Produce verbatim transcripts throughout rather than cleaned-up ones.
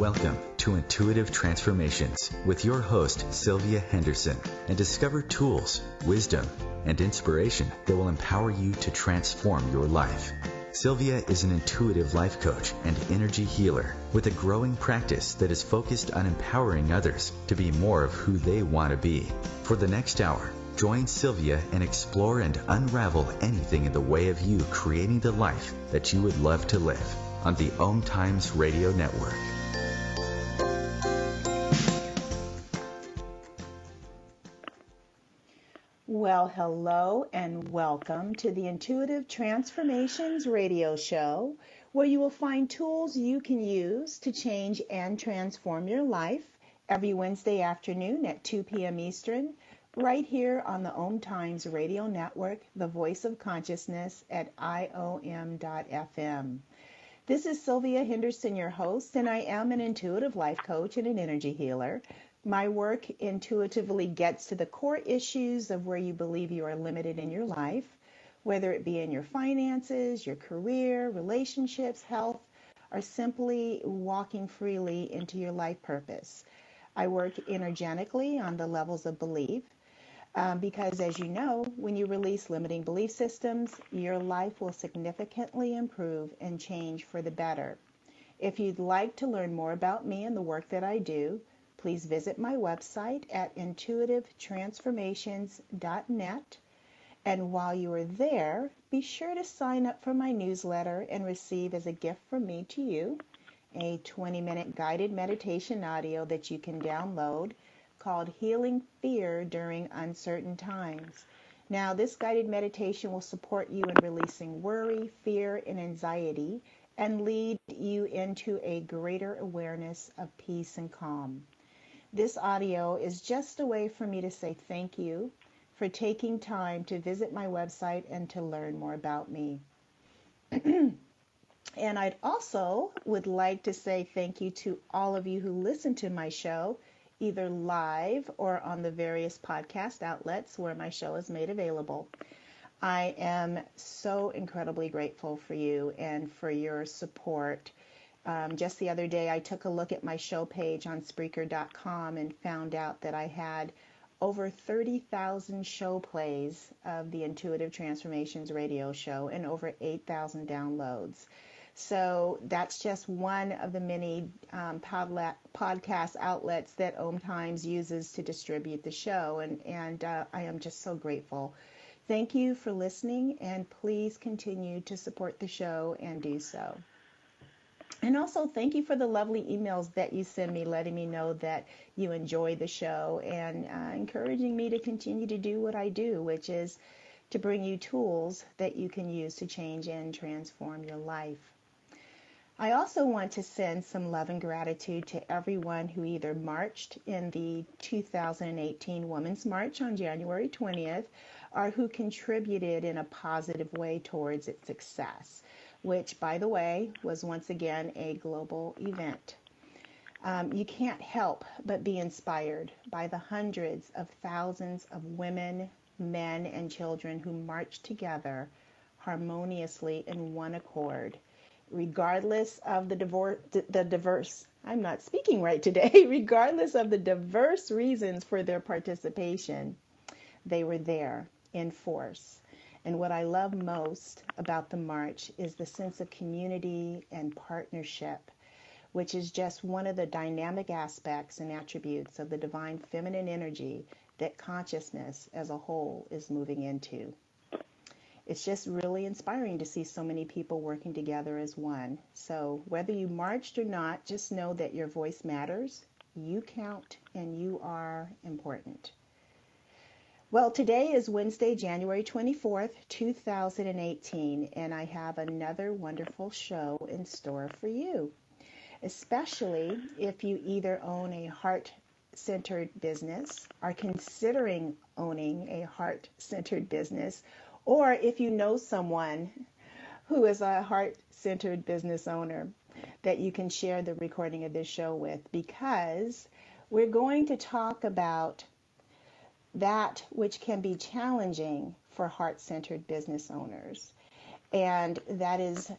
Welcome to Intuitive Transformations with your host, Sylvia Henderson, and discover tools, wisdom, and inspiration that will empower you to transform your life. Sylvia is an intuitive life coach and energy healer with a growing practice that is focused on empowering others to be more of who they want to be. For the next hour, join Sylvia and explore and unravel anything in the way of you creating the life that you would love to live on the Om Times Radio Network. Well, hello and welcome to the Intuitive Transformations radio show, where you will find tools you can use to change and transform your life every Wednesday afternoon at two p.m. Eastern, right here on the Om Times Radio Network, the voice of consciousness at I O M dot F M. This is Sylvia Henderson, your host, and I am an intuitive life coach and an energy healer. My work intuitively gets to the core issues of where you believe you are limited in your life, whether it be in your finances, your career, relationships, health, or simply walking freely into your life purpose. I work energetically on the levels of belief um, because, as you know, when you release limiting belief systems, your life will significantly improve and change for the better. If you'd like to learn more about me and the work that I do, please visit my website at intuitive transformations dot net. And while you are there, be sure to sign up for my newsletter and receive as a gift from me to you a twenty-minute guided meditation audio that you can download called Healing Fear During Uncertain Times. Now, this guided meditation will support you in releasing worry, fear, and anxiety and lead you into a greater awareness of peace and calm. This audio is just a way for me to say thank you for taking time to visit my website and to learn more about me. And I'd also would like to say thank you to all of you who listen to my show, either live or on the various podcast outlets where my show is made available. I am so incredibly grateful for you and for your support. Um, just the other day, I took a look at my show page on Spreaker dot com and found out that I had over thirty thousand show plays of the Intuitive Transformations radio show and over eight thousand downloads. So that's just one of the many um, podla- podcast outlets that Om Times uses to distribute the show, and, and uh, I am just so grateful. Thank you for listening, and please continue to support the show and do so. And also, thank you for the lovely emails that you send me, letting me know that you enjoy the show and uh, encouraging me to continue to do what I do, which is to bring you tools that you can use to change and transform your life. I also want to send some love and gratitude to everyone who either marched in the two thousand eighteen Women's March on January twentieth or who contributed in a positive way towards its success, which, by the way, was once again a global event. Um, you can't help but be inspired by the hundreds of thousands of women, men, and children who marched together harmoniously in one accord, regardless of the, divor- the diverse, I'm not speaking right today, regardless of the diverse reasons for their participation. They were there in force. And what I love most about the march is the sense of community and partnership, which is just one of the dynamic aspects and attributes of the divine feminine energy that consciousness as a whole is moving into. It's just really inspiring to see so many people working together as one. So whether you marched or not, just know that your voice matters, you count, and you are important. Well, today is Wednesday, January twenty-fourth, two thousand eighteen, and I have another wonderful show in store for you, especially if you either own a heart-centered business, are considering owning a heart-centered business, or if you know someone who is a heart-centered business owner that you can share the recording of this show with, because we're going to talk about that which can be challenging for heart-centered business owners. And that is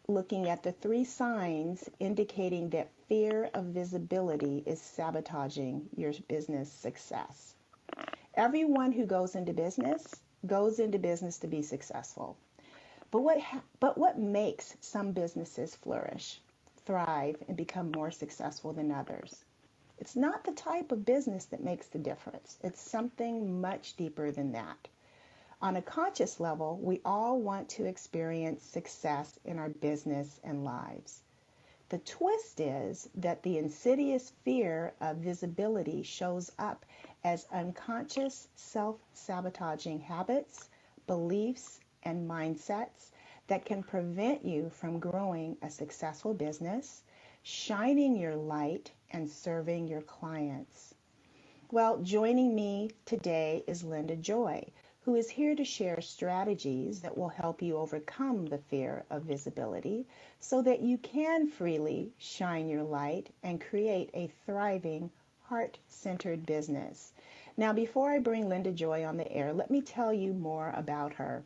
looking at the three signs indicating that fear of visibility is sabotaging your business success. Everyone who goes into business goes into business to be successful. But what ha- but what makes some businesses flourish, thrive, and become more successful than others? It's not the type of business that makes the difference. It's something much deeper than that. On a conscious level, we all want to experience success in our business and lives. The twist is that the insidious fear of visibility shows up as unconscious self-sabotaging habits, beliefs, and mindsets that can prevent you from growing a successful business, shining your light, and serving your clients. Well, joining me today is Linda Joy, who is here to share strategies that will help you overcome the fear of visibility so that you can freely shine your light and create a thriving, heart-centered business. Now, before I bring Linda Joy on the air, let me tell you more about her.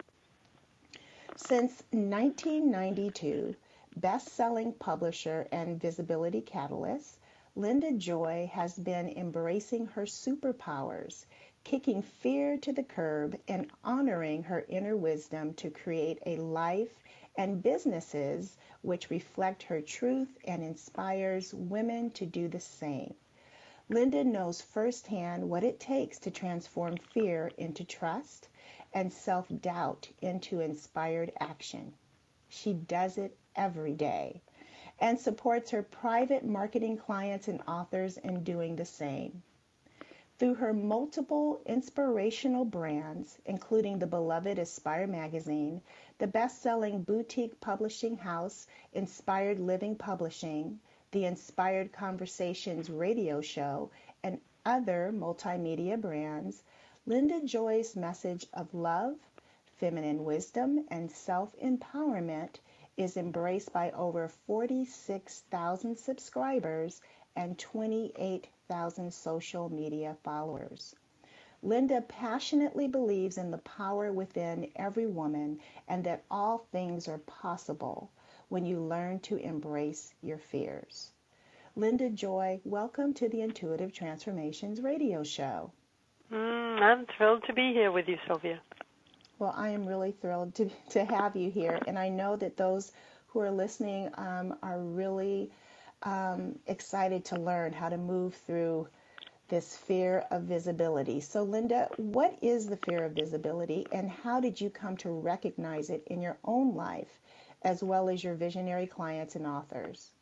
Since nineteen ninety-two, best-selling publisher and visibility catalyst, Linda Joy has been embracing her superpowers, kicking fear to the curb, and honoring her inner wisdom to create a life and businesses which reflect her truth and inspires women to do the same. Linda knows firsthand what it takes to transform fear into trust and self-doubt into inspired action. She does it every day and supports her private marketing clients and authors in doing the same. Through her multiple inspirational brands, including the beloved Aspire magazine, the best-selling boutique publishing house Inspired Living Publishing, the Inspired Conversations radio show, and other multimedia brands, Linda Joy's message of love, feminine wisdom, and self-empowerment is embraced by over forty-six thousand subscribers and twenty-eight thousand social media followers. Linda passionately believes in the power within every woman and that all things are possible when you learn to embrace your fears. Linda Joy, welcome to the Intuitive Transformations radio show. Mm, I'm thrilled to be here with you, Sylvia. Well, I am really thrilled to, to have you here, and I know that those who are listening um, are really um, excited to learn how to move through this fear of visibility. So, Linda, what is the fear of visibility, and how did you come to recognize it in your own life, as well as your visionary clients and authors?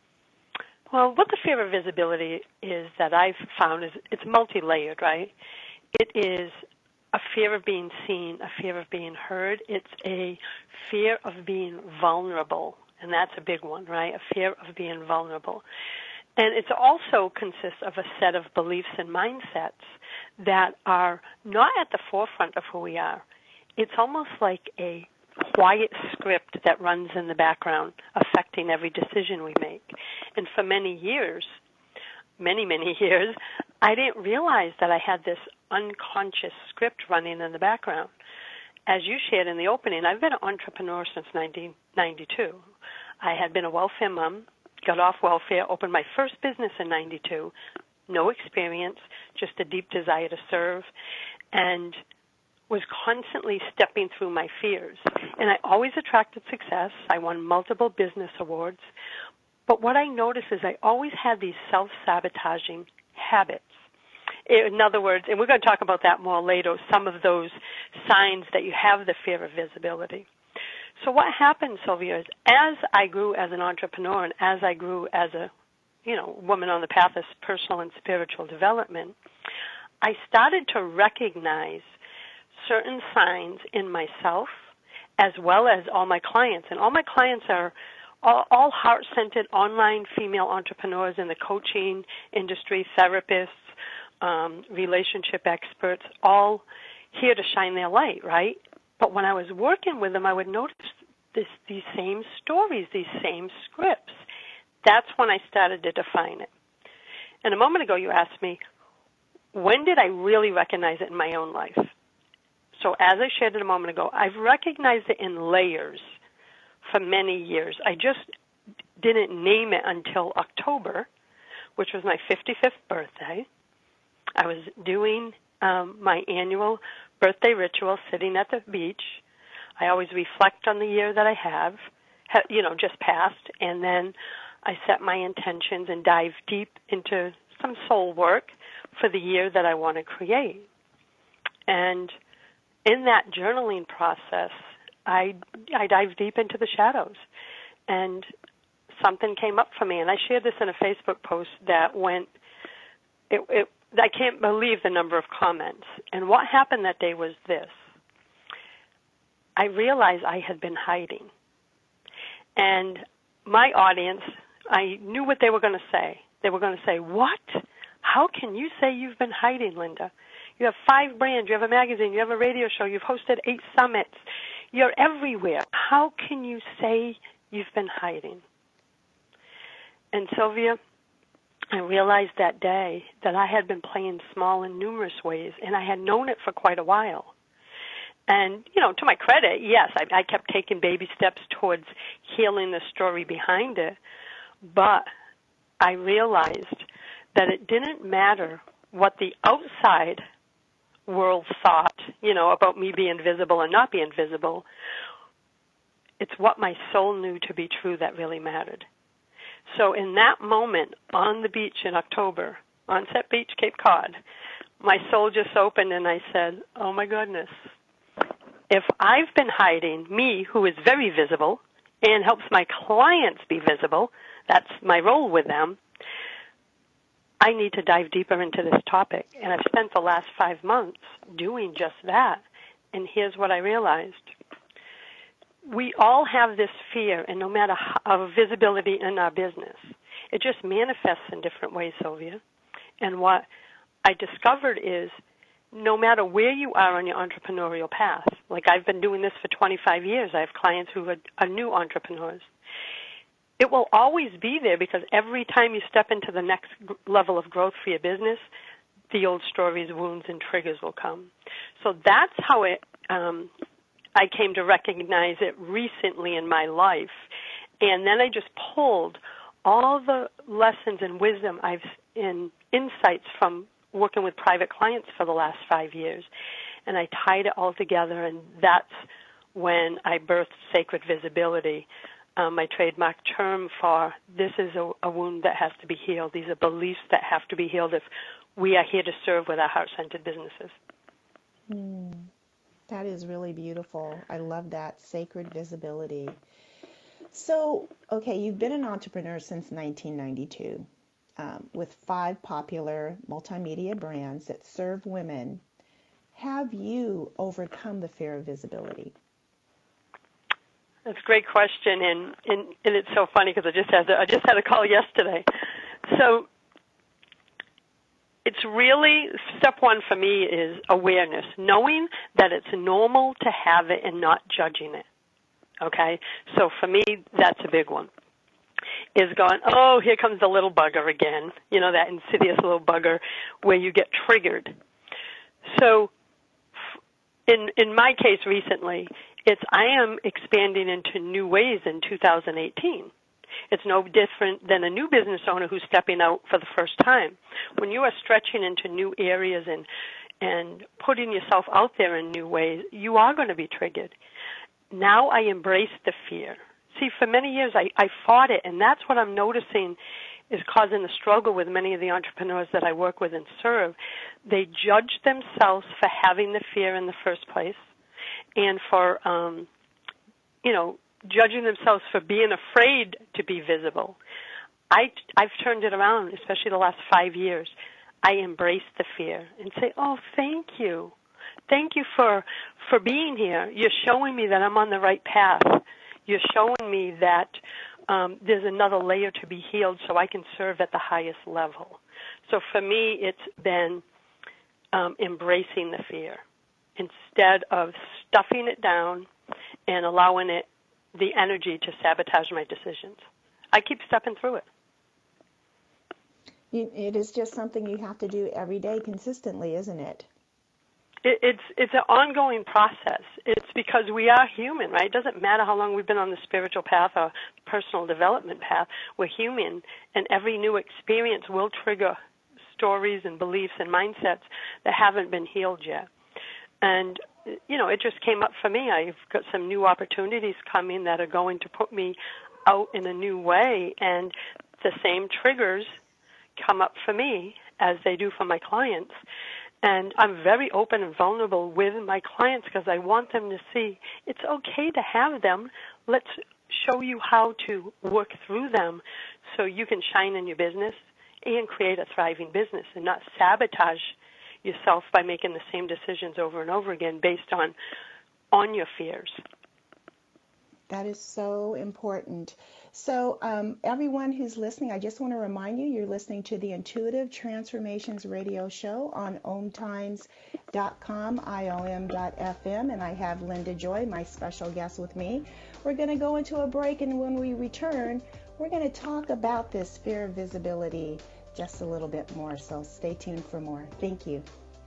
Well, what the fear of visibility is that I've found is it's multi-layered, right? It is a fear of being seen, a fear of being heard. It's a fear of being vulnerable, and that's a big one, right? A fear of being vulnerable. And it also consists of a set of beliefs and mindsets that are not at the forefront of who we are. It's almost like a quiet script that runs in the background, affecting every decision we make. And for many years, many, many years, I didn't realize that I had this unconscious script running in the background. As you shared in the opening, I've been an entrepreneur since nineteen ninety-two. I had been a welfare mom, got off welfare, opened my first business in ninety-two, no experience, just a deep desire to serve, and was constantly stepping through my fears. And I always attracted success. I won multiple business awards. But what I noticed is I always had these self-sabotaging habits. In other words, and we're going to talk about that more later, some of those signs that you have the fear of visibility. So what happened, Sylvia, is as I grew as an entrepreneur and as I grew as a, you know, woman on the path of personal and spiritual development, I started to recognize certain signs in myself as well as all my clients. And all my clients are all, all heart-centered online female entrepreneurs in the coaching industry, therapists, um, relationship experts, all here to shine their light, right? But when I was working with them, I would notice this, these same stories, these same scripts. That's when I started to define it. And a moment ago you asked me, when did I really recognize it in my own life? So as I shared it a moment ago, I've recognized it in layers for many years. I just didn't name it until October, which was my fifty-fifth birthday. I was doing um, my annual birthday ritual sitting at the beach. I always reflect on the year that I have, ha- you know, just passed, and then I set my intentions and dive deep into some soul work for the year that I want to create. And in that journaling process, I, I dive deep into the shadows, and something came up for me. And I shared this in a Facebook post that went, it, it, I can't believe the number of comments. And what happened that day was this. I realized I had been hiding. And my audience, I knew what they were going to say. They were going to say, what? How can you say you've been hiding, Linda? You have five brands, you have a magazine, you have a radio show, you've hosted eight summits. You're everywhere. How can you say you've been hiding? And Sylvia, I realized that day that I had been playing small in numerous ways, and I had known it for quite a while. And, you know, to my credit, yes, I, I kept taking baby steps towards healing the story behind it, but I realized that it didn't matter what the outside world thought, you know, about me being visible and not being visible. It's what my soul knew to be true that really mattered. So in that moment on the beach in October, Onset Beach, Cape Cod, my soul just opened and I said, oh my goodness, if I've been hiding, me who is very visible and helps my clients be visible, that's my role with them, I need to dive deeper into this topic. And I've spent the last five months doing just that. And here's what I realized. We all have this fear, and no matter how, of visibility in our business. It just manifests in different ways, Sylvia. And what I discovered is no matter where you are on your entrepreneurial path, like I've been doing this for twenty-five years. I have clients who are, are new entrepreneurs. It will always be there because every time you step into the next level of growth for your business, the old stories, wounds, and triggers will come. So that's how it, um, I came to recognize it recently in my life. And then I just pulled all the lessons and wisdom I've and insights from working with private clients for the last five years. And I tied it all together, and that's when I birthed Sacred Visibility. Um, my trademark term for this is a, a wound that has to be healed. These are beliefs that have to be healed if we are here to serve with our heart-centered businesses. Mm, that is really beautiful. I love that, Sacred Visibility. So, okay, you've been an entrepreneur since nineteen ninety-two um, with five popular multimedia brands that serve women. Have you overcome the fear of visibility? That's a great question, and, and, and it's so funny because I just had a, I just had a call yesterday. So it's really, step one for me is awareness, knowing that it's normal to have it and not judging it, okay? So for me, that's a big one, is going, oh, here comes the little bugger again, you know, that insidious little bugger where you get triggered. So in in my case recently, it's I am expanding into new ways in two thousand eighteen. It's no different than a new business owner who's stepping out for the first time. When you are stretching into new areas and and putting yourself out there in new ways, you are going to be triggered. Now I embrace the fear. See, for many years I, I fought it, and that's what I'm noticing is causing the struggle with many of the entrepreneurs that I work with and serve. They judge themselves for having the fear in the first place, and for, um, you know, judging themselves for being afraid to be visible. I, I've turned it around, especially the last five years. I embrace the fear and say, oh, thank you. Thank you for, for being here. You're showing me that I'm on the right path. You're showing me that um, there's another layer to be healed so I can serve at the highest level. So for me, it's been um, embracing the fear instead of stuffing it down and allowing it the energy to sabotage my decisions. I keep stepping through it. It is just something you have to do every day consistently, isn't it? it, it's it's an ongoing process. It's because we are human, right? It doesn't matter how long we've been on the spiritual path or personal development path. We're human, and every new experience will trigger stories and beliefs and mindsets that haven't been healed yet. And, you know, it just came up for me. I've got some new opportunities coming that are going to put me out in a new way, and the same triggers come up for me as they do for my clients. And I'm very open and vulnerable with my clients because I want them to see it's okay to have them. Let's show you how to work through them so you can shine in your business and create a thriving business and not sabotage yourself by making the same decisions over and over again based on on your fears. That is so important. So um, everyone who's listening, I just want to remind you, you're listening to the Intuitive Transformations Radio Show on om times dot com, I O M dot F M, and I have Linda Joy, my special guest, with me. We're going to go into a break, and when we return, we're going to talk about this fear of visibility just a little bit more, so stay tuned for more. Thank you.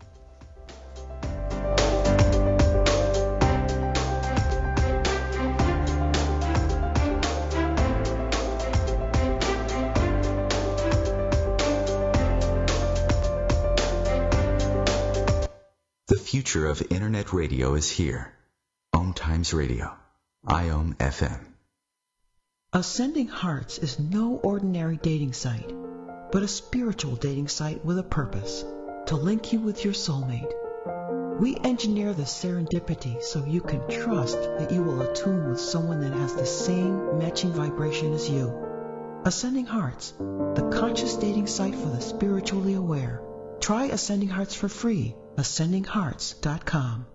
The future of Internet radio is here. Om Times Radio, I O M F M. Ascending Hearts is no ordinary dating site, but a spiritual dating site with a purpose, to link you with your soulmate. We engineer the serendipity so you can trust that you will attune with someone that has the same matching vibration as you. Ascending Hearts, the conscious dating site for the spiritually aware. Try Ascending Hearts for free. ascending hearts dot com.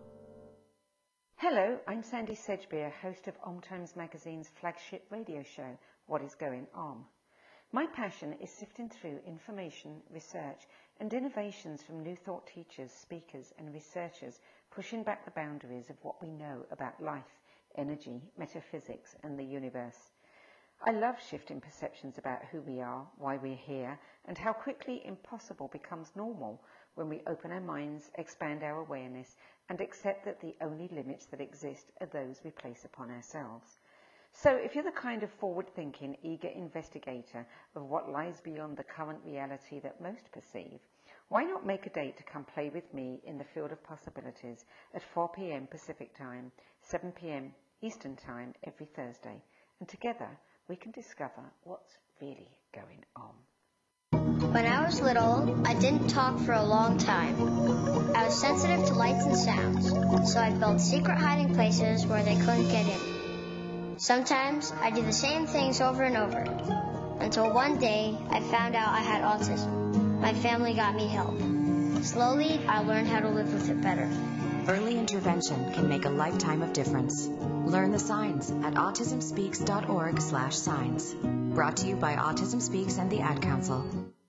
Hello, I'm Sandy Sedgbeer, host of Om Times Magazine's flagship radio show, What is Going On. My passion is sifting through information, research, and innovations from new thought teachers, speakers, and researchers pushing back the boundaries of what we know about life, energy, metaphysics, and the universe. I love shifting perceptions about who we are, why we're here, and how quickly impossible becomes normal when we open our minds, expand our awareness, and accept that the only limits that exist are those we place upon ourselves. So if you're the kind of forward-thinking, eager investigator of what lies beyond the current reality that most perceive, why not make a date to come play with me in the field of possibilities at four p.m. Pacific Time, seven p.m. Eastern Time every Thursday, and together we can discover what's really going on. When I was little, I didn't talk for a long time. I was sensitive to lights and sounds, so I built secret hiding places where they couldn't get in. Sometimes I did the same things over and over, until one day I found out I had autism. My family got me help. Slowly, I learned how to live with it better. Early intervention can make a lifetime of difference. Learn the signs at autism speaks dot org slash signs. Brought to you by Autism Speaks and the Ad Council.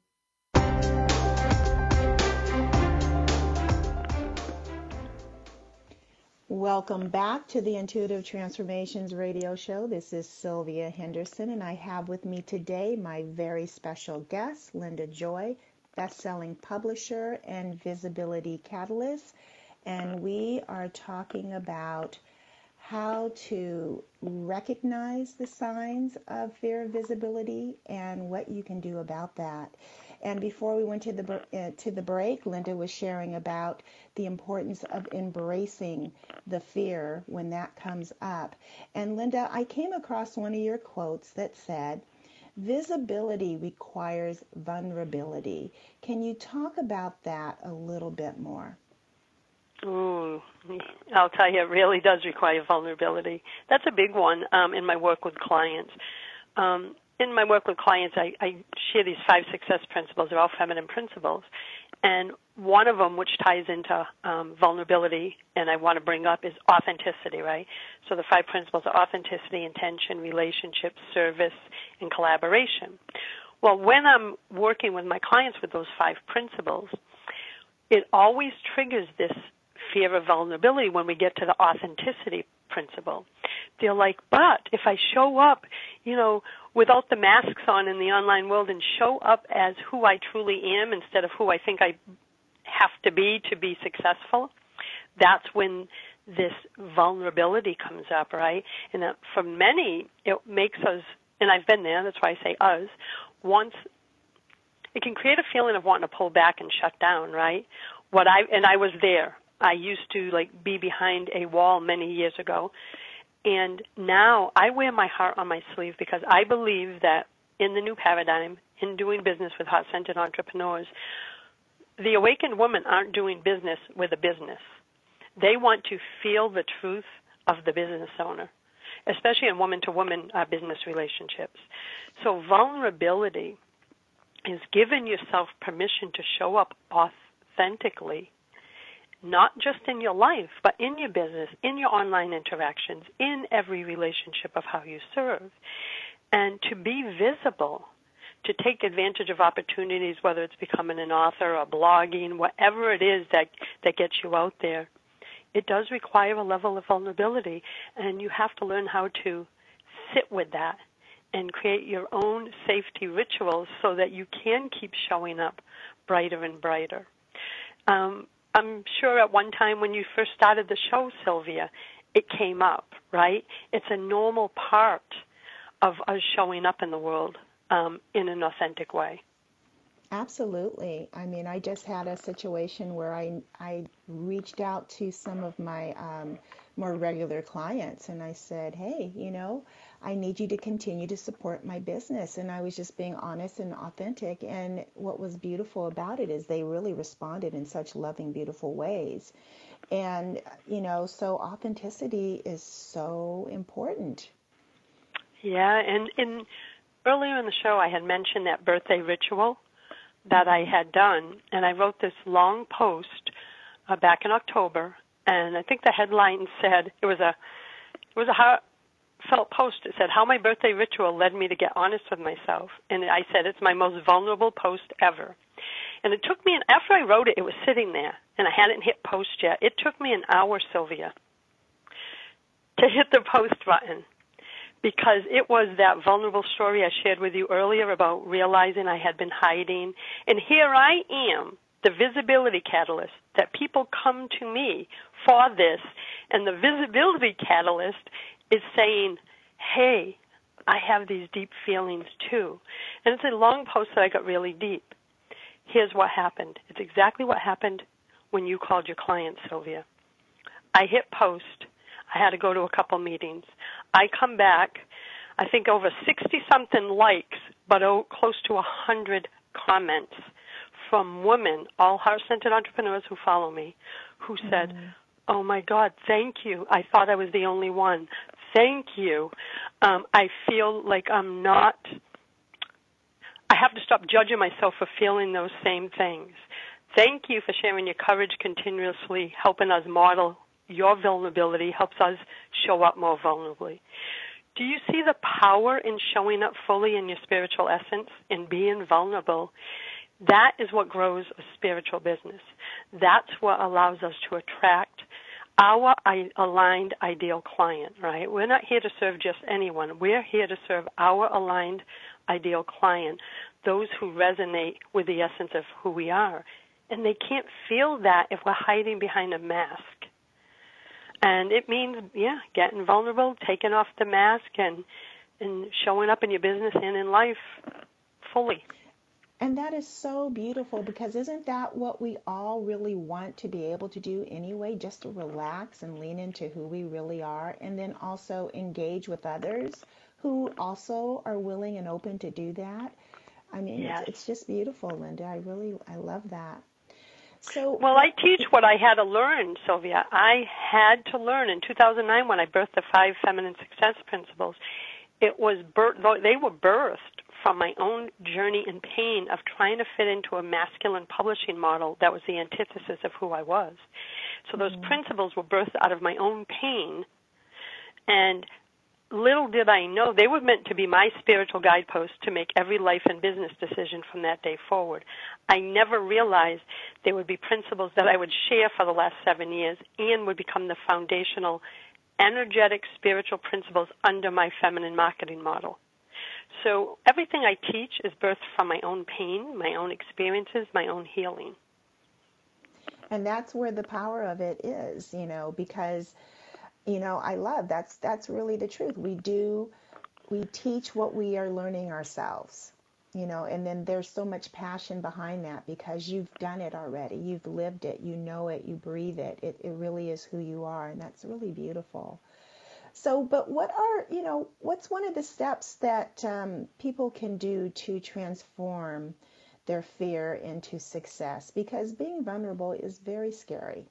Welcome back to the Intuitive Transformations Radio Show. This is Sylvia Henderson, and I have with me today my very special guest, Linda Joy, best-selling publisher and visibility catalyst. And we are talking about how to recognize the signs of fear of visibility and what you can do about that. And before we went to the uh, to the break, Linda was sharing about the importance of embracing the fear when that comes up. And Linda, I came across one of your quotes that said, "Visibility requires vulnerability." Can you talk about that a little bit more? Ooh, I'll tell you, it really does require vulnerability. That's a big one um, in my work with clients. Um, in my work with clients, I, I share these five success principles. They're all feminine principles. And one of them, which ties into um, vulnerability, and I want to bring up, is authenticity, right? So the five principles are authenticity, intention, relationship, service, and collaboration. Well, when I'm working with my clients with those five principles, it always triggers this fear of vulnerability when we get to the authenticity principle. They're like, but if I show up, you know, without the masks on in the online world and show up as who I truly am instead of who I think I have to be to be successful, that's when this vulnerability comes up, right? And that for many, it makes us, and I've been there, that's why I say us, once, it can create a feeling of wanting to pull back and shut down, right? What I, and I was there. I used to like be behind a wall many years ago. And now I wear my heart on my sleeve because I believe that in the new paradigm, in doing business with heart-centered entrepreneurs, the awakened women aren't doing business with a business. They want to feel the truth of the business owner, especially in woman-to-woman uh, business relationships. So vulnerability is giving yourself permission to show up authentically, not just in your life, but in your business, in your online interactions, in every relationship of how you serve, and to be visible, to take advantage of opportunities, whether it's becoming an author or blogging, whatever it is that, that gets you out there. It does require a level of vulnerability, and you have to learn how to sit with that and create your own safety rituals so that you can keep showing up brighter and brighter. Um, I'm sure at one time when you first started the show, Sylvia, it came up, right? It's a normal part of us showing up in the world um, in an authentic way. Absolutely. I mean, I just had a situation where I I reached out to some of my um, more regular clients, and I said, hey, you know, I need you to continue to support my business. And I was just being honest and authentic. And what was beautiful about it is they really responded in such loving, beautiful ways. And, you know, so authenticity is so important. Yeah, and in earlier in the show, I had mentioned that birthday ritual that I had done, and I wrote this long post uh, back in October, and I think the headline said it was a it was a heartfelt post. It said how my birthday ritual led me to get honest with myself, and I said it's my most vulnerable post ever. And it took me, an, after I wrote it, it was sitting there, and I hadn't hit post yet. It took me an hour, Sylvia, to hit the post button, because it was that vulnerable story I shared with you earlier about realizing I had been hiding. And here I am, the visibility catalyst, that people come to me for this. And the visibility catalyst is saying, hey, I have these deep feelings too. And it's a long post that I got really deep. Here's what happened. It's exactly what happened when you called your client, Sylvia. I hit post. I had to go to a couple meetings. I come back, I think over sixty-something likes, but oh, close to one hundred comments from women, all heart-centered entrepreneurs who follow me, who said, mm-hmm. oh, my God, thank you. I thought I was the only one. Thank you. Um, I feel like I'm not, I have to stop judging myself for feeling those same things. Thank you for sharing your courage continuously, helping us model your vulnerability, helps us show up more vulnerably. Do you see the power in showing up fully in your spiritual essence and being vulnerable? That is what grows a spiritual business. That's what allows us to attract our aligned ideal client, right? We're not here to serve just anyone. We're here to serve our aligned ideal client, those who resonate with the essence of who we are. And they can't feel that if we're hiding behind a mask. And it means, yeah, getting vulnerable, taking off the mask, and and showing up in your business and in life fully. And that is so beautiful, because isn't that what we all really want to be able to do anyway, just to relax and lean into who we really are, and then also engage with others who also are willing and open to do that? I mean, yes. it's, it's just beautiful, Linda. I really, I love that. So, well, I teach what I had to learn, Sylvia. I had to learn in two thousand nine when I birthed the five feminine success principles. It was birth, they were birthed from my own journey and pain of trying to fit into a masculine publishing model that was the antithesis of who I was. So those mm-hmm. principles were birthed out of my own pain, and little did I know they were meant to be my spiritual guideposts to make every life and business decision from that day forward. I never realized they would be principles that I would share for the last seven years and would become the foundational, energetic, spiritual principles under my feminine marketing model. So everything I teach is birthed from my own pain, my own experiences, my own healing. And that's where the power of it is, you know, because, you know, I love that's that's really the truth. We do we teach what we are learning ourselves, you know, and then there's so much passion behind that because you've done it already. You've lived it, you know it, you breathe it. It it really is who you are, and that's really beautiful. So, but what are, you know, what's one of the steps that um, people can do to transform their fear into success? Because being vulnerable is very scary.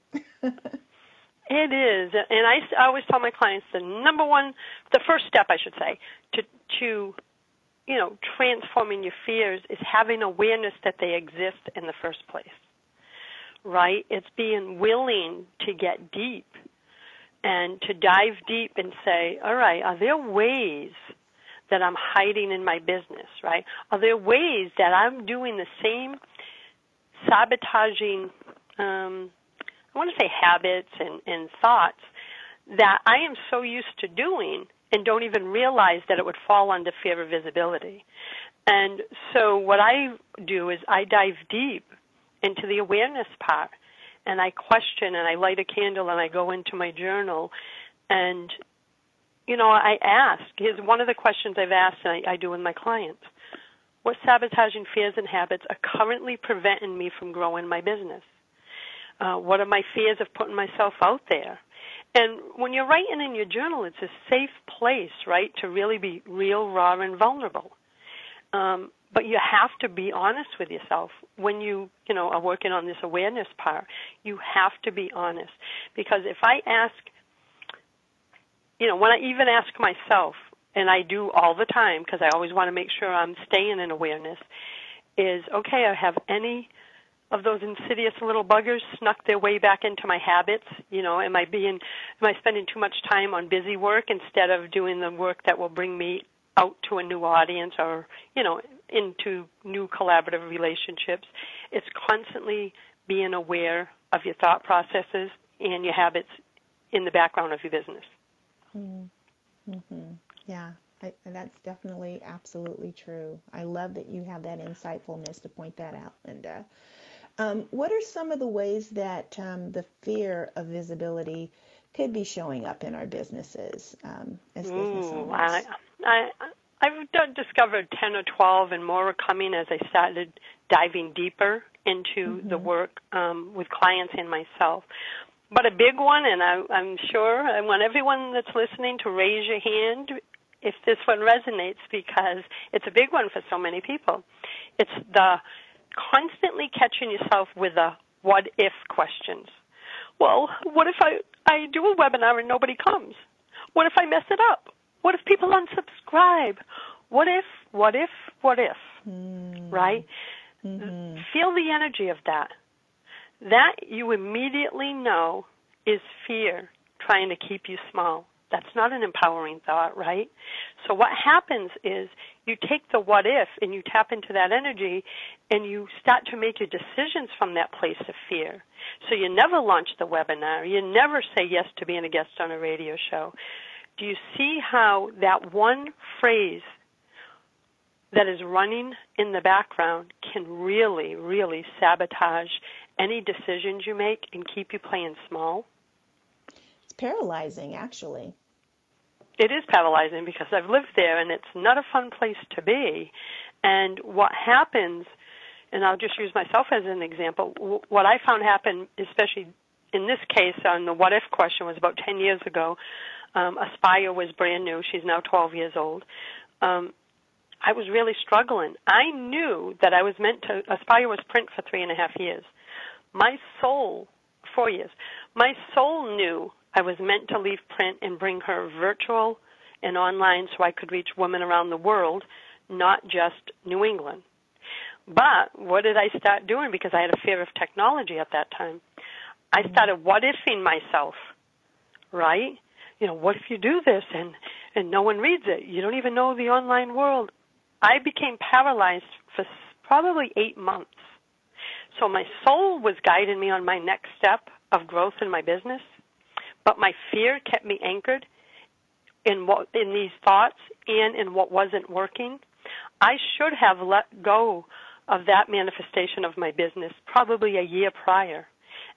It is, and I, I always tell my clients the number one, the first step, I should say, to to you know transforming your fears is having awareness that they exist in the first place. Right? It's being willing to get deep and to dive deep and say, all right, are there ways that I'm hiding in my business? Right? Are there ways that I'm doing the same sabotaging um, I want to say habits and, and thoughts that I am so used to doing and don't even realize that it would fall under fear of visibility. And so what I do is I dive deep into the awareness part, and I question and I light a candle and I go into my journal, and, you know, I ask, here's one of the questions I've asked and I, I do with my clients. What sabotaging fears and habits are currently preventing me from growing my business? Uh, what are my fears of putting myself out there? And when you're writing in your journal, it's a safe place, right, to really be real, raw, and vulnerable. Um, but you have to be honest with yourself when you, you know, are working on this awareness part. You have to be honest, because if I ask, you know, when I even ask myself, and I do all the time because I always want to make sure I'm staying in awareness, is, okay, I have any of those insidious little buggers snuck their way back into my habits? You know, am I being, am I spending too much time on busy work instead of doing the work that will bring me out to a new audience or, you know, into new collaborative relationships? It's constantly being aware of your thought processes and your habits in the background of your business. Mm-hmm. Yeah, I, that's definitely absolutely true. I love that you have that insightfulness to point that out, Linda. Um, what are some of the ways that um, the fear of visibility could be showing up in our businesses um, as business Ooh, owners? I, I, I've done, discovered ten or twelve, and more are coming as I started diving deeper into mm-hmm. the work um, with clients and myself. But a big one, and I, I'm sure I want everyone that's listening to raise your hand if this one resonates, because it's a big one for so many people. It's the constantly catching yourself with the what-if questions. Well, what if I, I do a webinar and nobody comes? What if I mess it up? What if people unsubscribe? What if, what if, what if, mm. right? Mm-hmm. Feel the energy of that. That you immediately know is fear trying to keep you small. That's not an empowering thought, right? So what happens is you take the what if and you tap into that energy and you start to make your decisions from that place of fear. So you never launch the webinar. You never say yes to being a guest on a radio show. Do you see how that one phrase that is running in the background can really, really sabotage any decisions you make and keep you playing small? It's paralyzing, actually. It is paralyzing because I've lived there, and it's not a fun place to be. And what happens, and I'll just use myself as an example, what I found happen, especially in this case on the what if question, was about ten years ago. Um, Aspire was brand new. She's now twelve years old. Um, I was really struggling. I knew that I was meant to, Aspire was print for three and a half years. My soul, four years, my soul knew I was meant to leave print and bring her virtual and online so I could reach women around the world, not just New England. But what did I start doing? Because I had a fear of technology at that time. I started what-ifing myself, right? You know, what if you do this and, and no one reads it? You don't even know the online world. I became paralyzed for probably eight months. So my soul was guiding me on my next step of growth in my business, but my fear kept me anchored in what in these thoughts and in what wasn't working. I should have let go of that manifestation of my business probably a year prior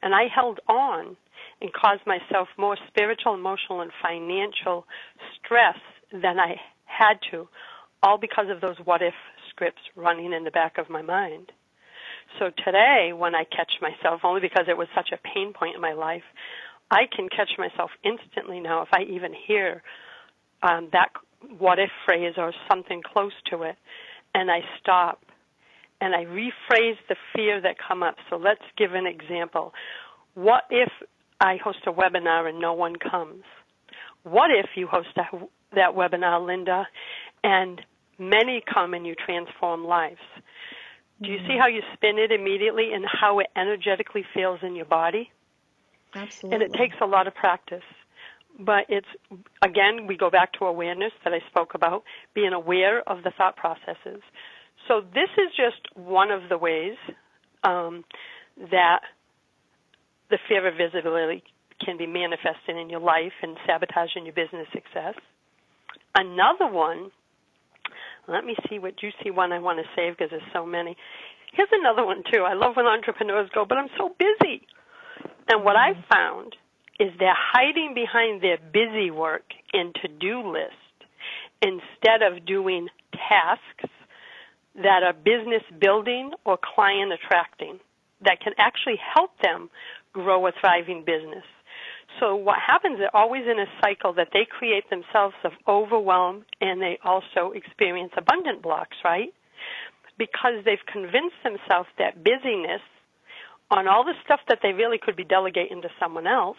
And I held on and caused myself more spiritual, emotional, and financial stress than I had to, all because of those what-if scripts running in the back of my mind. So today, when I catch myself, only because it was such a pain point in my life, I can catch myself instantly now if I even hear um, that what-if phrase or something close to it, and I stop and I rephrase the fear that come up. So let's give an example. What if I host a webinar and no one comes? What if you host a, that webinar, Linda, and many come and you transform lives? Do you see how you spin it immediately and how it energetically feels in your body? Absolutely. And it takes a lot of practice. But it's, again, we go back to awareness that I spoke about, being aware of the thought processes. So this is just one of the ways um, that the fear of visibility can be manifested in your life and sabotaging your business success. Another one, let me see what juicy one I want to save because there's so many. Here's another one, too. I love when entrepreneurs go, but I'm so busy. And what I've found is they're hiding behind their busy work and to-do list instead of doing tasks that are business building or client attracting that can actually help them grow a thriving business. So what happens, they're always in a cycle that they create themselves of overwhelm, and they also experience abundant blocks, right? Because they've convinced themselves that busyness on all the stuff that they really could be delegating to someone else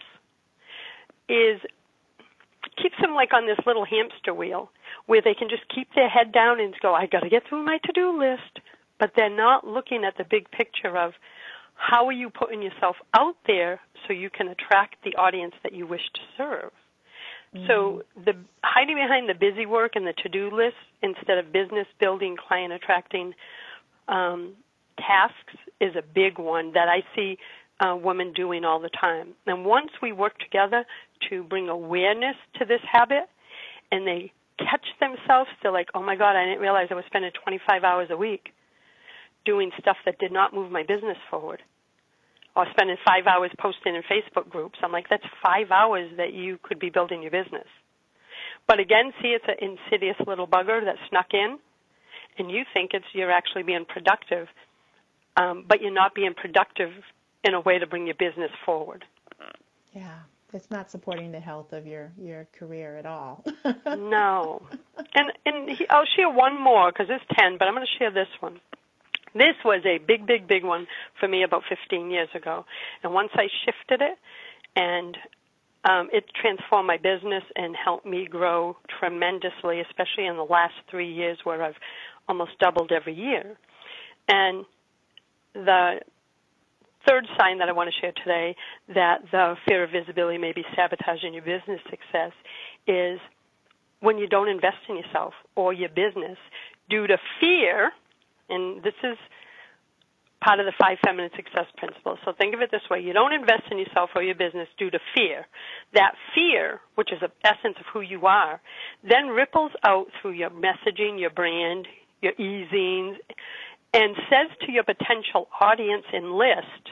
is keeps them like on this little hamster wheel where they can just keep their head down and go, I got to get through my to-do list. But they're not looking at the big picture of how are you putting yourself out there so you can attract the audience that you wish to serve. Mm-hmm. So the hiding behind the busy work and the to-do list instead of business building, client attracting um, tasks is a big one that I see uh, women doing all the time. And once we work together to bring awareness to this habit and they catch themselves, they're like, oh, my God, I didn't realize I was spending twenty-five hours a week doing stuff that did not move my business forward. Or spending five hours posting in Facebook groups. I'm like, that's five hours that you could be building your business. But again, see, it's an insidious little bugger that snuck in, and you think it's you're actually being productive, um, but you're not being productive in a way to bring your business forward. Yeah, it's not supporting the health of your, your career at all. No. And, and he, I'll share one more because there's ten, but I'm going to share this one. This was a big, big, big one for me about fifteen years ago. And once I shifted it, and um, it transformed my business and helped me grow tremendously, especially in the last three years where I've almost doubled every year. And the third sign that I want to share today that the fear of visibility may be sabotaging your business success is when you don't invest in yourself or your business due to fear. And this is part of the five feminine success principles. So think of it this way. You don't invest in yourself or your business due to fear. That fear, which is the essence of who you are, then ripples out through your messaging, your brand, your e-zines, and says to your potential audience and list,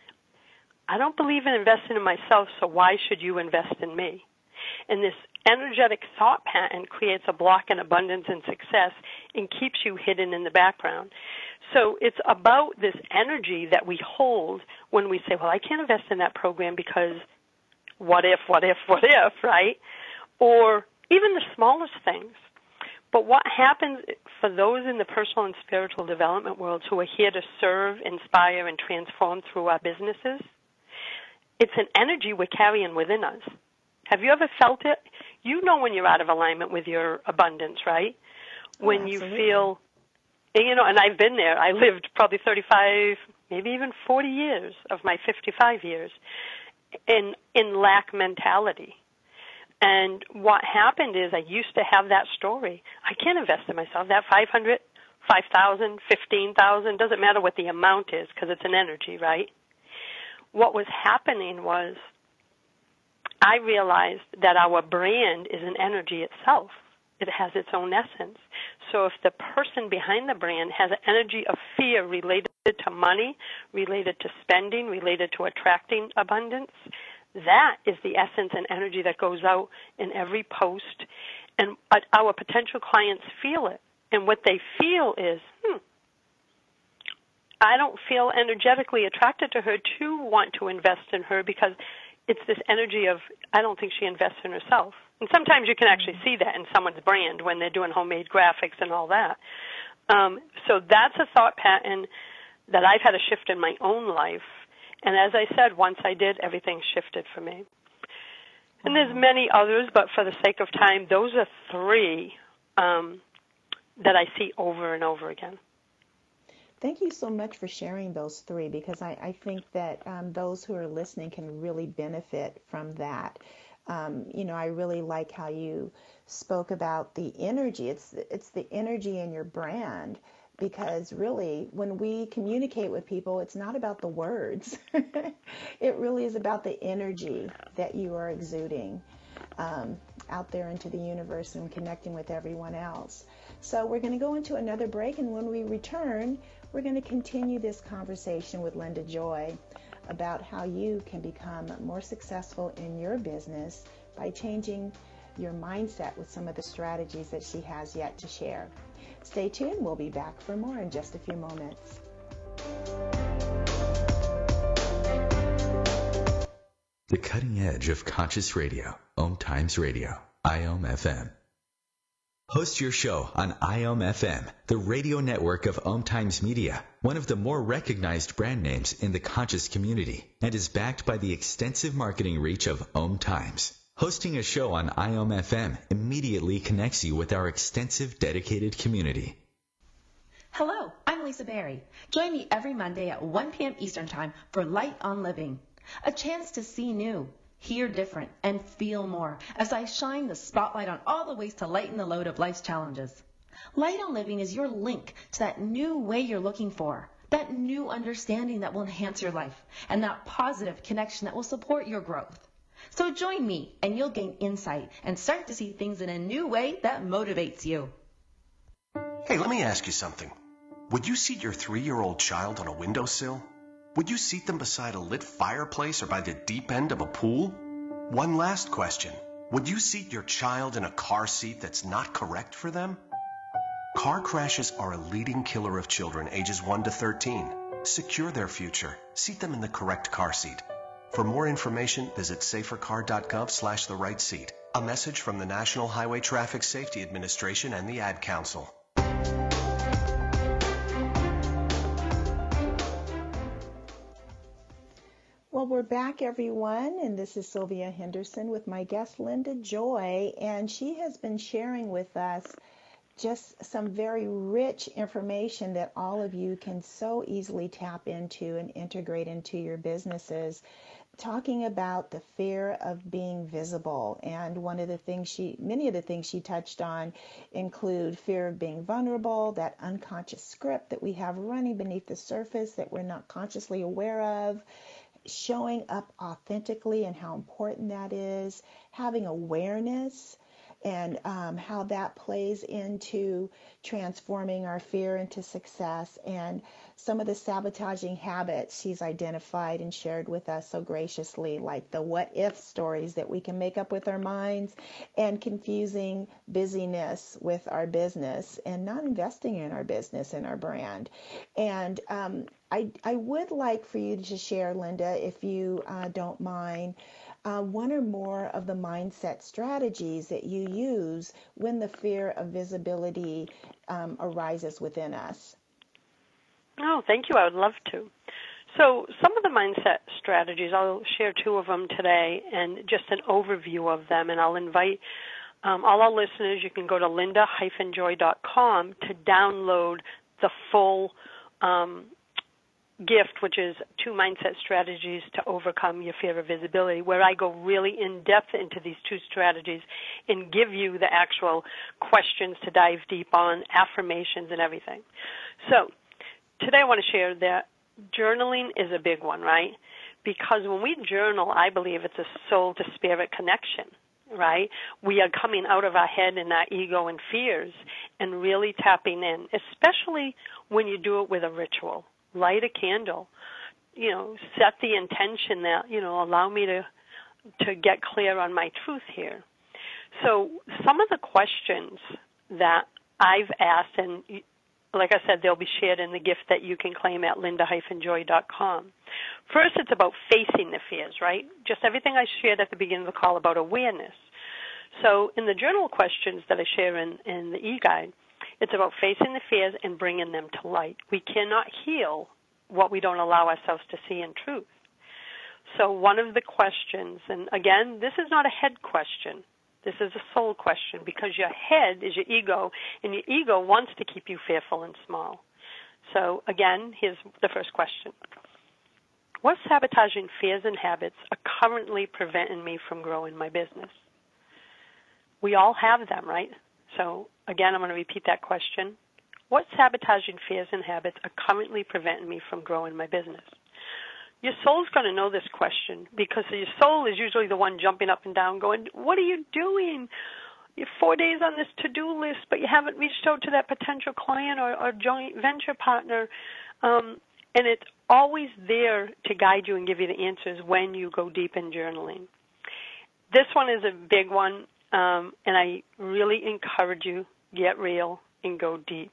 I don't believe in investing in myself, so why should you invest in me? And this energetic thought pattern creates a block in abundance and success and keeps you hidden in the background. So it's about this energy that we hold when we say, well, I can't invest in that program because what if, what if, what if, right? Or even the smallest things. But what happens for those in the personal and spiritual development worlds who are here to serve, inspire, and transform through our businesses, it's an energy we're carrying within us. Have you ever felt it? You know when you're out of alignment with your abundance, right? When oh, you feel, you know, and I've been there. I lived probably thirty-five, maybe even forty years of my fifty-five years in in lack mentality. And what happened is I used to have that story. I can't invest in myself. That five hundred, five thousand, fifteen thousand, doesn't matter what the amount is because it's an energy, right? What was happening was I realized that our brand is an energy itself. it has its own essence. So if the person behind the brand has an energy of fear related to money, related to spending, related to attracting abundance, that is the essence and energy that goes out in every post. And our potential clients feel it. And what they feel is, hmm, I don't feel energetically attracted to her to want to invest in her, because it's this energy of, I don't think she invests in herself. And sometimes you can actually see that in someone's brand when they're doing homemade graphics and all that. Um, so that's a thought pattern that I've had a shift in my own life. And as I said, once I did, everything shifted for me. And there's many others, but for the sake of time, those are three um, that I see over and over again. Thank you so much for sharing those three, because I, I think that um, those who are listening can really benefit from that. Um, you know, I really like how you spoke about the energy. It's it's the energy in your brand, because really when we communicate with people, it's not about the words. It really is about the energy that you are exuding um, out there into the universe and connecting with everyone else. So we're going to go into another break, and when we return, we're going to continue this conversation with Linda Joy about how you can become more successful in your business by changing your mindset with some of the strategies that she has yet to share. Stay tuned. We'll be back for more in just a few moments. The cutting edge of conscious radio, Om Times Radio, I O M F M. Host your show on I O M F M, the radio network of Om Times Media, one of the more recognized brand names in the conscious community, and is backed by the extensive marketing reach of Om Times. Hosting a show on I O M F M immediately connects you with our extensive dedicated community. Hello, I'm Lisa Berry. Join me every Monday at one p.m. Eastern Time for Light on Living, a chance to see new, hear different, and feel more as I shine the spotlight on all the ways to lighten the load of life's challenges. Light on Living is your link to that new way you're looking for, that new understanding that will enhance your life, and that positive connection that will support your growth. So join me and you'll gain insight and start to see things in a new way that motivates you. Hey, let me ask you something. Would you seat your three-year-old child on a windowsill? Would you seat them beside a lit fireplace or by the deep end of a pool? One last question. Would you seat your child in a car seat that's not correct for them? Car crashes are a leading killer of children ages one to thirteen. Secure their future. Seat them in the correct car seat. For more information, visit safercar.gov slash the right seat. A message from the National Highway Traffic Safety Administration and the Ad Council. Well, we're back, everyone, and this is Sylvia Henderson with my guest, Linda Joy, and she has been sharing with us just some very rich information that all of you can so easily tap into and integrate into your businesses, talking about the fear of being visible. And one of the things she, many of the things she touched on include fear of being vulnerable, that unconscious script that we have running beneath the surface that we're not consciously aware of, showing up authentically and how important that is, having awareness, and um, how that plays into transforming our fear into success, and some of the sabotaging habits she's identified and shared with us so graciously, like the what if stories that we can make up with our minds, and confusing busyness with our business and not investing in our business and our brand. And um, I, I would like for you to share, Linda, if you uh, don't mind, Uh, one or more of the mindset strategies that you use when the fear of visibility um, arises within us. Oh, thank you. I would love to. So some of the mindset strategies, I'll share two of them today and just an overview of them, and I'll invite um, all our listeners, you can go to linda dash joy dot com to download the full um gift, which is two mindset strategies to overcome your fear of visibility, where I go really in depth into these two strategies and give you the actual questions to dive deep on, affirmations and everything. So today I want to share that journaling is a big one, right? Because when we journal, I believe it's a soul to spirit connection. right? We are coming out of our head and our ego and fears and really tapping in, especially when you do it with a ritual. Light a candle, you know, set the intention that, you know, allow me to to get clear on my truth here. So some of the questions that I've asked, and like I said, they'll be shared in the gift that you can claim at linda dash joy dot com. First, it's about facing the fears, right? Just everything I shared at the beginning of the call about awareness. So in the journal questions that I share in, in the e-guide, it's about facing the fears and bringing them to light. We cannot heal what we don't allow ourselves to see in truth. So one of the questions, and again, this is not a head question. This is a soul question, because your head is your ego, and your ego wants to keep you fearful and small. So again, here's the first question. What sabotaging fears and habits are currently preventing me from growing my business? We all have them, right? So again, I'm going to repeat that question. What sabotaging fears and habits are currently preventing me from growing my business? Your soul's going to know this question, because your soul is usually the one jumping up and down going, what are you doing? You're four days on this to-do list, but you haven't reached out to that potential client or, or joint venture partner. Um, and it's always there to guide you and give you the answers when you go deep in journaling. This one is a big one, um, and I really encourage you, get real and go deep.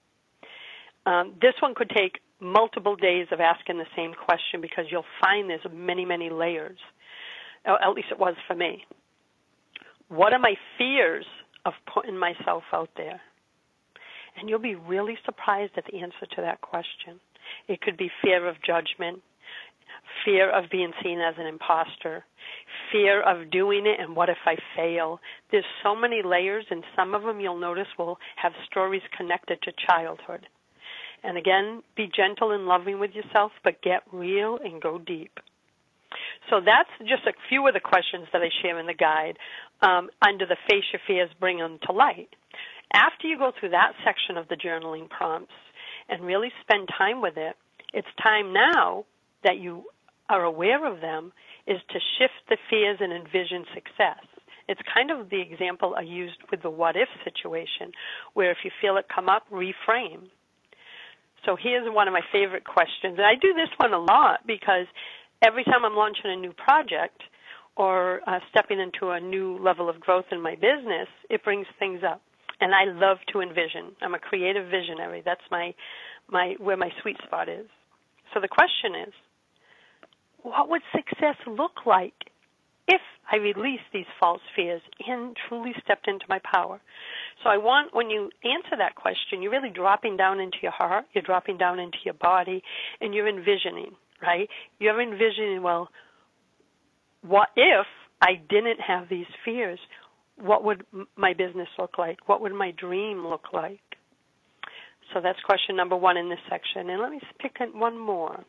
Um, this one could take multiple days of asking the same question, because you'll find there's many, many layers. At least it was for me. What are my fears of putting myself out there? And you'll be really surprised at the answer to that question. It could be fear of judgment, fear of being seen as an imposter, fear of doing it and what if I fail. There's so many layers, and some of them you'll notice will have stories connected to childhood. And again, be gentle and loving with yourself, but get real and go deep. So that's just a few of the questions that I share in the guide um, under the Face Your Fears, Bring Them to Light. After you go through that section of the journaling prompts and really spend time with it, it's time now that you are aware of them is to shift the fears and envision success. It's kind of the example I used with the what-if situation, where if you feel it come up, reframe. So here's one of my favorite questions. And I do this one a lot, because every time I'm launching a new project or uh, stepping into a new level of growth in my business, it brings things up. And I love to envision. I'm a creative visionary. That's my, my where my sweet spot is. So the question is, what would success look like if I released these false fears and truly stepped into my power? So I want, when you answer that question, you're really dropping down into your heart, you're dropping down into your body, and you're envisioning, right? You're envisioning, well, what if I didn't have these fears? What would my business look like? What would my dream look like? So that's question number one in this section. And let me pick one more.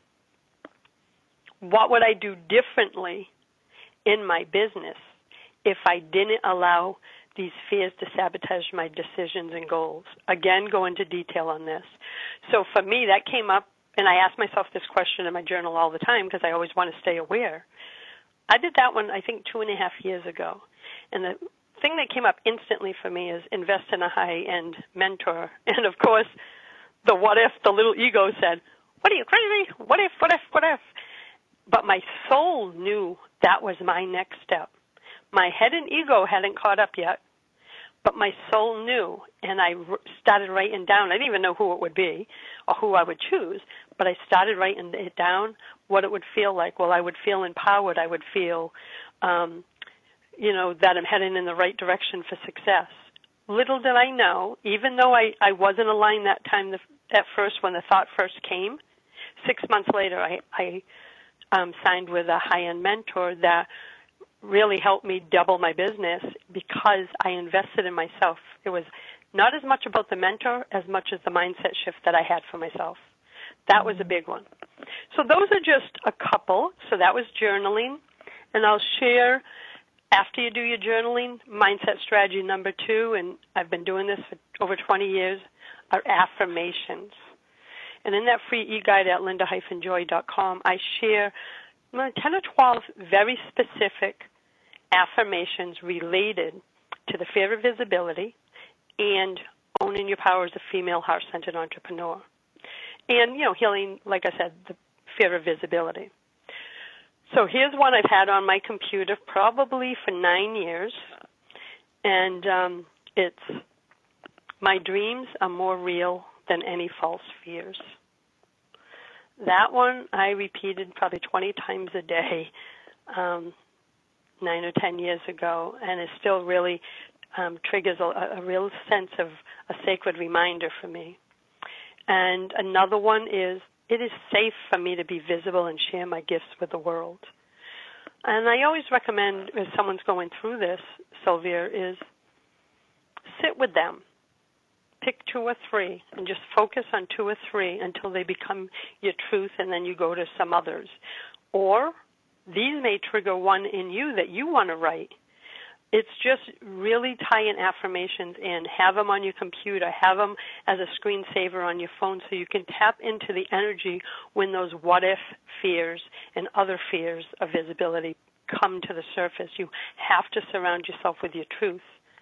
What would I do differently in my business if I didn't allow these fears to sabotage my decisions and goals? Again, go into detail on this. So for me, that came up, and I ask myself this question in my journal all the time, because I always want to stay aware. I did that one, I think, two and a half years ago. And the thing that came up instantly for me is invest in a high-end mentor. And, of course, the what if, the little ego said, what are you, crazy? What if, what if, what if? But my soul knew that was my next step. My head and ego hadn't caught up yet, but my soul knew, and I started writing down. I didn't even know who it would be or who I would choose, but I started writing it down, what it would feel like. Well, I would feel empowered. I would feel, um, you know, that I'm heading in the right direction for success. Little did I know, even though I, I wasn't aligned that time the, at first when the thought first came, six months later I, I um, signed with a high-end mentor that really helped me double my business because I invested in myself. It was not as much about the mentor as much as the mindset shift that I had for myself. That was a big one. So those are just a couple. So that was journaling. And I'll share, after you do your journaling, mindset strategy number two, and I've been doing this for over twenty years, are affirmations. And in that free e-guide at linda dash joy dot com, I share ten or twelve very specific affirmations related to the fear of visibility and owning your power as a female heart-centered entrepreneur. And, you know, healing, like I said, the fear of visibility. So here's one I've had on my computer probably for nine years, and um, it's, my dreams are more real than any false fears. That one I repeated probably twenty times a day um, nine or ten years ago, and it still really um, triggers a, a real sense of a sacred reminder for me. And another one is, it is safe for me to be visible and share my gifts with the world. And I always recommend, if someone's going through this, Sylvia, is sit with them. Pick two or three and just focus on two or three until they become your truth, and then you go to some others. Or these may trigger one in you that you want to write. It's just really tie in affirmations in. Have them on your computer. Have them as a screensaver on your phone so you can tap into the energy when those what-if fears and other fears of visibility come to the surface. You have to surround yourself with your truth.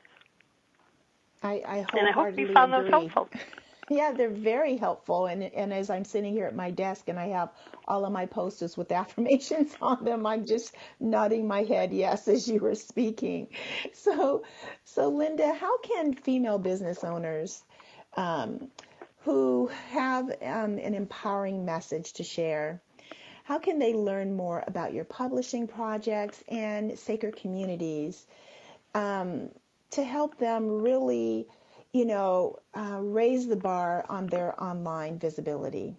I, I and I hope you found agree. those helpful. Yeah, they're very helpful. And and as I'm sitting here at my desk and I have all of my posters with affirmations on them, I'm just nodding my head yes as you were speaking. So, so Linda, how can female business owners um, who have um, an empowering message to share, how can they learn more about your publishing projects and sacred communities um, to help them really, you know, uh, raise the bar on their online visibility?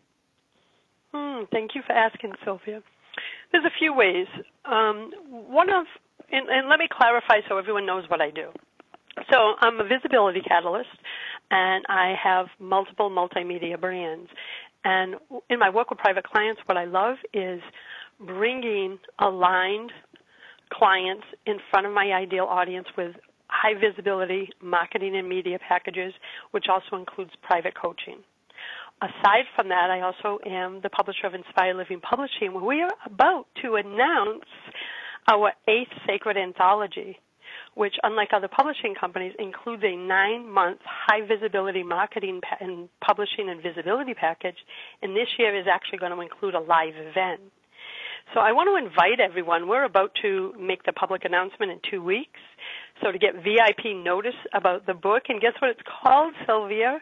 Hmm, thank you for asking, Sylvia. There's a few ways. Um, one of, and, and let me clarify so everyone knows what I do. So I'm a visibility catalyst, and I have multiple multimedia brands. And in my work with private clients, what I love is bringing aligned clients in front of my ideal audience with high visibility marketing and media packages, which also includes private coaching. Aside from that, I also am the publisher of Inspired Living Publishing, where we are about to announce our eighth sacred anthology, which, unlike other publishing companies, includes a nine-month high-visibility marketing and publishing and visibility package, and this year is actually going to include a live event. So I want to invite everyone. We're about to make the public announcement in two weeks. So to get V I P notice about the book, and guess what it's called, Sylvia?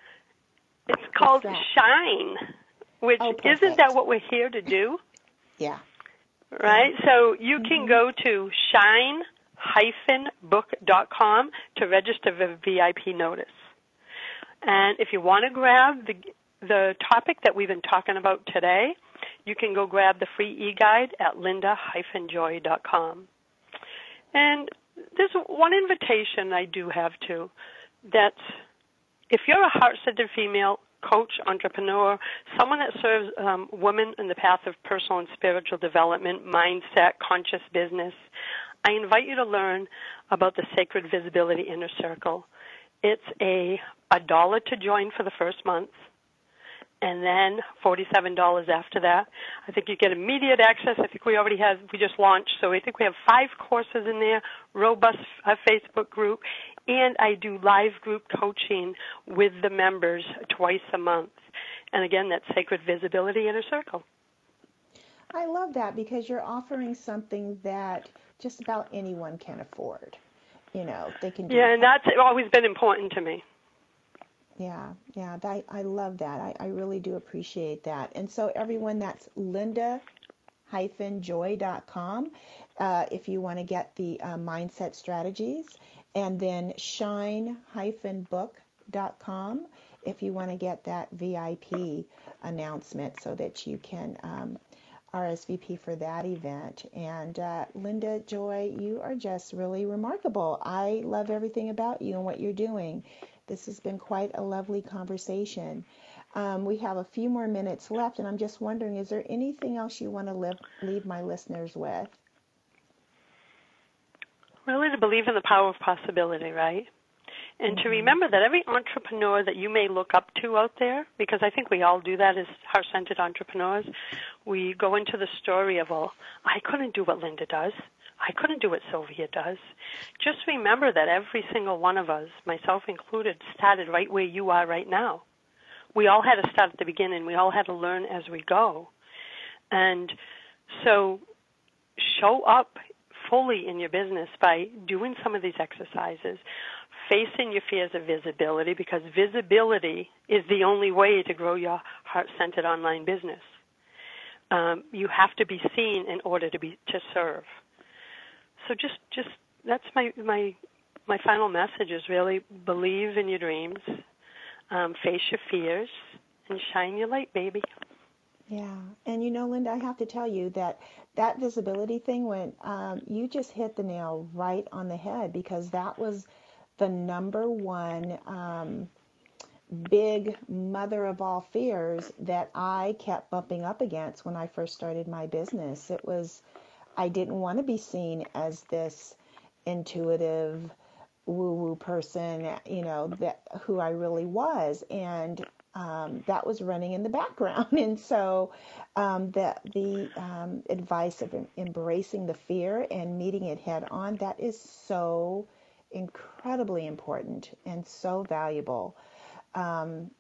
It's called Shine, which oh, isn't that what we're here to do? Yeah. Right? So you can go to shine dash book dot com to register for V I P notice. And if you want to grab the the topic that we've been talking about today, you can go grab the free e-guide at linda dash joy dot com. And there's one invitation I do have too, that if you're a heart-centered female coach, entrepreneur, someone that serves um, women in the path of personal and spiritual development, mindset, conscious business, I invite you to learn about the Sacred Visibility Inner Circle. It's a, a dollar to join for the first month, and then forty-seven dollars after that. I think you get immediate access. I think we already have, we just launched, so I think we have five courses in there, robust uh, Facebook group, and I do live group coaching with the members twice a month. And again, that's Sacred Visibility Inner Circle. I love that because you're offering something that just about anyone can afford. You know, they can do. Yeah, and that's always been important to me. Yeah, yeah, I, I love that. I, I really do appreciate that. And so everyone, that's linda dash joy dot com uh, if you want to get the uh, mindset strategies, and then shine dash book dot com if you want to get that V I P announcement so that you can um, R S V P for that event. And uh, Linda Joy, you are just really remarkable. I love everything about you and what you're doing. This has been quite a lovely conversation. Um, we have a few more minutes left, and I'm just wondering, is there anything else you want to live, leave my listeners with? Really to believe in the power of possibility, right? And mm-hmm. to remember that every entrepreneur that you may look up to out there, because I think we all do that as heart-centered entrepreneurs, we go into the story of, well, I couldn't do what Linda does. I couldn't do what Sylvia does. Just remember that every single one of us, myself included, started right where you are right now. We all had to start at the beginning. We all had to learn as we go. And so show up fully in your business by doing some of these exercises, facing your fears of visibility, because visibility is the only way to grow your heart-centered online business. Um, you have to be seen in order to be to serve. So just, just that's my my my final message is really believe in your dreams, um, face your fears, and shine your light, baby. Yeah, and you know, Linda, I have to tell you that that visibility thing, when um, you just hit the nail right on the head, because that was the number one um, big mother of all fears that I kept bumping up against when I first started my business. It was, I didn't want to be seen as this intuitive woo-woo person, you know, that who I really was. And um, that was running in the background. And so um, the, the um, advice of em- embracing the fear and meeting it head on, that is so incredibly important and so valuable. Um,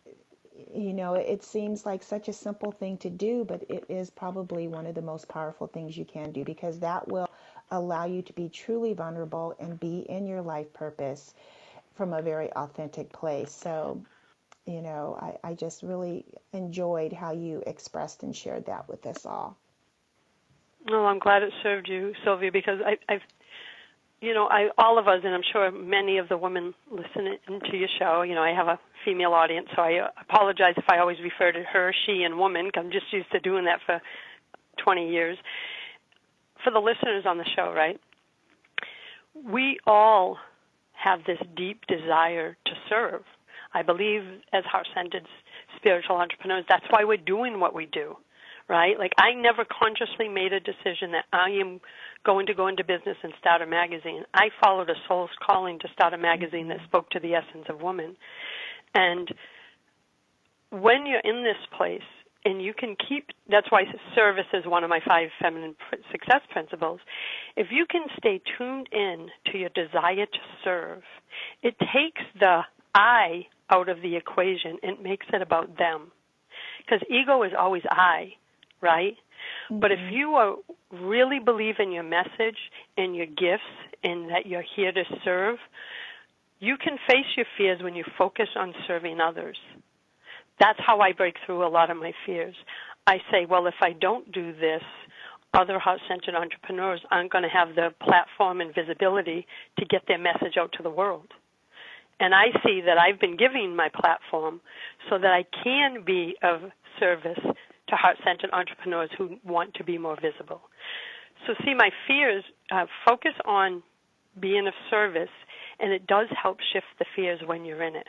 you know, it seems like such a simple thing to do, but it is probably one of the most powerful things you can do, because that will allow you to be truly vulnerable and be in your life purpose from a very authentic place. So, you know, I, I just really enjoyed how you expressed and shared that with us all. Well, I'm glad it served you, Sylvia, because I, I've You know, I, all of us, and I'm sure many of the women listening to your show, you know, I have a female audience, so I apologize if I always refer to her, she, and woman, because I'm just used to doing that for twenty years. For the listeners on the show, right, we all have this deep desire to serve. I believe as heart-centered spiritual entrepreneurs, that's why we're doing what we do. Right? Like, I never consciously made a decision that I am going to go into business and start a magazine. I followed a soul's calling to start a magazine that spoke to the essence of woman. And when you're in this place, and you can keep, that's why service is one of my five feminine success principles. If you can stay tuned in to your desire to serve, it takes the I out of the equation and makes it about them. Because ego is always I. Right? Mm-hmm. But if you are really believe in your message and your gifts and that you're here to serve, you can face your fears when you focus on serving others. That's how I break through a lot of my fears. I say, well, if I don't do this, other heart-centered entrepreneurs aren't going to have the platform and visibility to get their message out to the world. And I see that I've been giving my platform so that I can be of service to heart-centered entrepreneurs who want to be more visible. So see, my fears uh, focus on being of service, and it does help shift the fears when you're in it.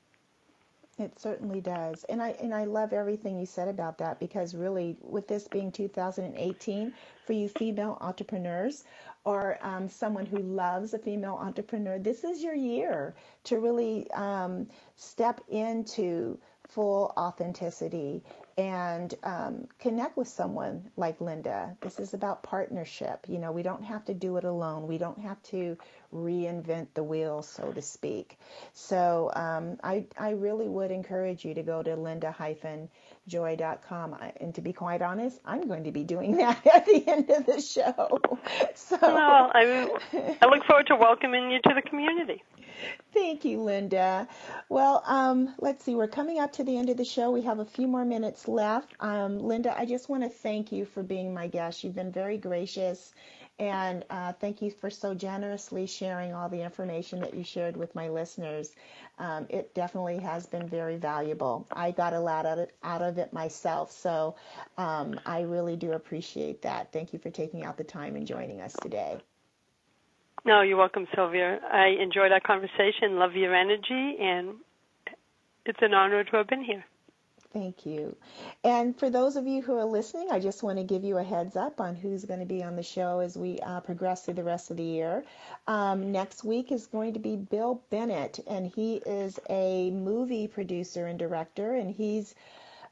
It certainly does. And I and I love everything you said about that, because really, with this being two thousand eighteen, for you female entrepreneurs or um, someone who loves a female entrepreneur, this is your year to really um, step into full authenticity and um, connect with someone like Linda. This is about partnership. You know, we don't have to do it alone. We don't have to reinvent the wheel, so to speak. So um, I, I really would encourage you to go to linda dash joy dot com. And to be quite honest, I'm going to be doing that at the end of the show. So well, I, I look forward to welcoming you to the community. Thank you, Linda. Well, um, let's see. We're coming up to the end of the show. We have a few more minutes left. Um, Linda, I just want to thank you for being my guest. You've been very gracious, and uh, thank you for so generously sharing all the information that you shared with my listeners. Um, it definitely has been very valuable. I got a lot out of it, out of it myself, so um, I really do appreciate that. Thank you for taking out the time and joining us today. No, you're welcome, Sylvia. I enjoyed our conversation, love your energy, and it's an honor to have been here. Thank you. And for those of you who are listening, I just want to give you a heads up on who's going to be on the show as we uh, progress through the rest of the year. Um, next week is going to be Bill Bennett, and he is a movie producer and director, and he's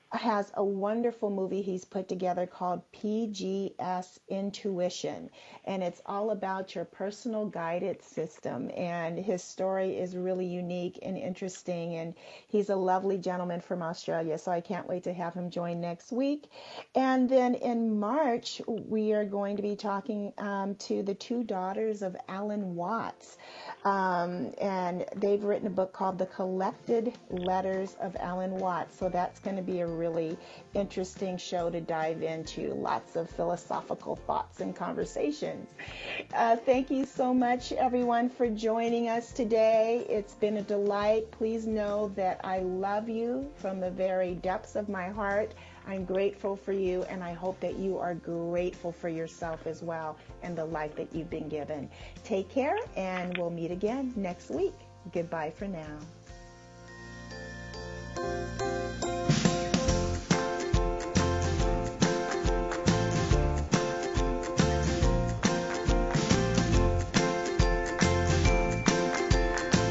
has a wonderful movie he's put together called P G S Intuition, and it's all about your personal guidance system, and his story is really unique and interesting, and he's a lovely gentleman from Australia, so I can't wait to have him join next week. And then in March, we are going to be talking um, to the two daughters of Alan Watts, um, and they've written a book called The Collected Letters of Alan Watts, so that's going to be a really interesting show to dive into. Lots of philosophical thoughts and conversations. Uh, thank you so much, everyone, for joining us today. It's been a delight. Please know that I love you from the very depths of my heart. I'm grateful for you, and I hope that you are grateful for yourself as well and the life that you've been given. Take care, and we'll meet again next week. Goodbye for now.